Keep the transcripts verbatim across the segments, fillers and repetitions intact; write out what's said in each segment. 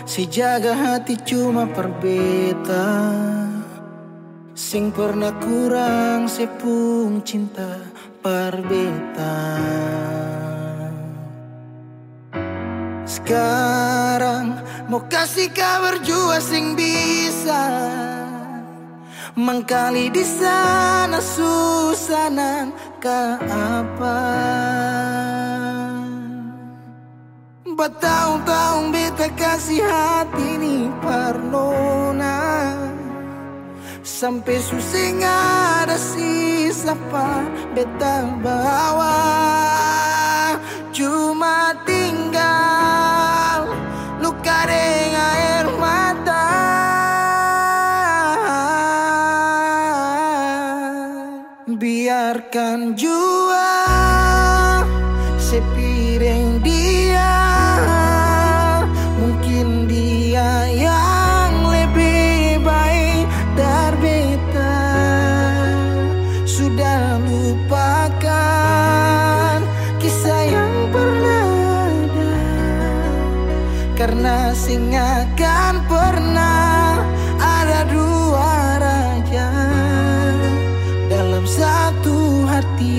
si jaga hati cuma perbeta, sing pernah kurang sepung cinta perbeta. Sekarang mau kasih kabar jua sing bisa mangkali di sana susah nang ka apa. Bertahun-tahun beta kasih hati ni parnona, sampai susah ada sisa pa beta bawa. Cuma tinggal luka dengan air mata. Biarkan jua sepiring dia, mungkin dia yang lebih baik dari beta. Sudah lupakan kisah yang pernah ada, karena sing akan pernah ada dua raja dalam satu hati.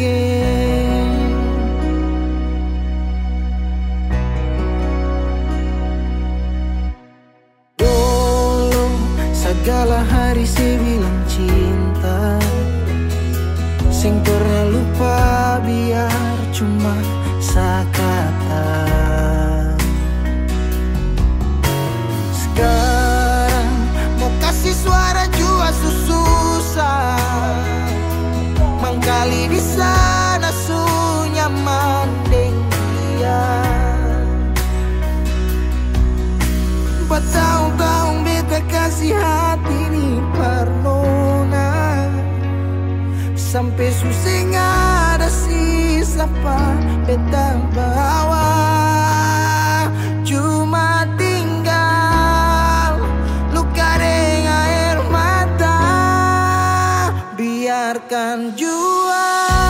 Dulu segala hari saya bilang cinta, sing pernah lupa biar cuma sekata. Sekarang mau kasih suara jua susah, mangkali di sana su nyaman deng dia. Bertahun-tahun beta kasih hati ni parnona, sampai susah ada sisa pa beta bawa. Cuma tinggal luka dengan air mata. Biarkan jua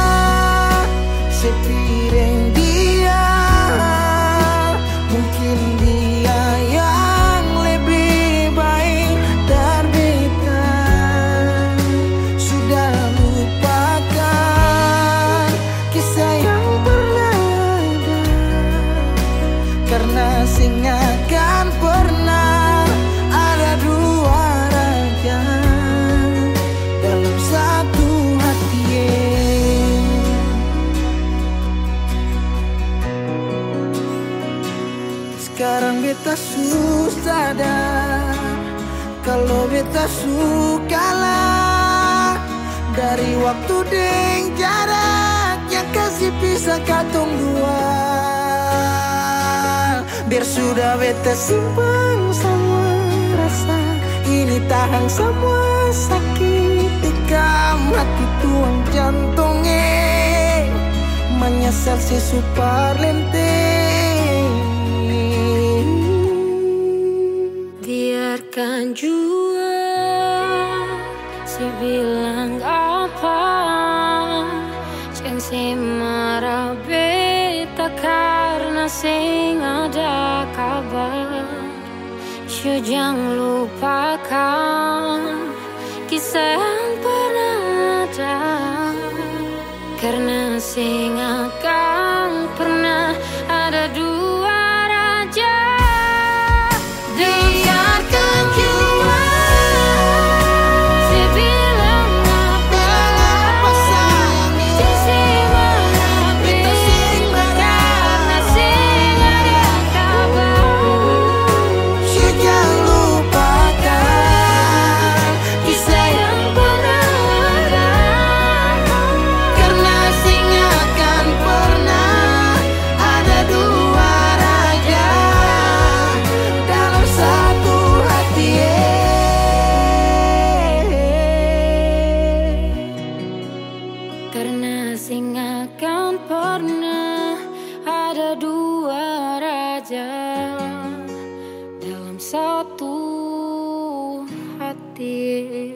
sepiring dia, mungkin dia yang lebih baik dari beta. Sudah lupakan kisah yang pernah ada, karena sing akan pernah ada dua raja dalam satu hati. Sekarang beta susah sadar kalau beta sukalah dari waktu deng jarak yang kasih pisah katong dua. Biar sudah beta simpan semua rasa ini, tahan semua sakit tikam hati tuang jantungnya, menyesal si super lenteng. Biarkan jua si bilang apa, jangan si marah beta karena sing ada kabar. Yo jangan lupakan kisah yang pernah ada, karena sing akan pernah ada dua raja. Biarkan jua si bilang apa, jangan si marah beta karena sing ada kabar. Yo jangan lupakan Kisah yang pernah ada, karena sing akan pernah ada dua raja dalam satu hati. karena sing akan pernah ada dua raja dalam satu hati.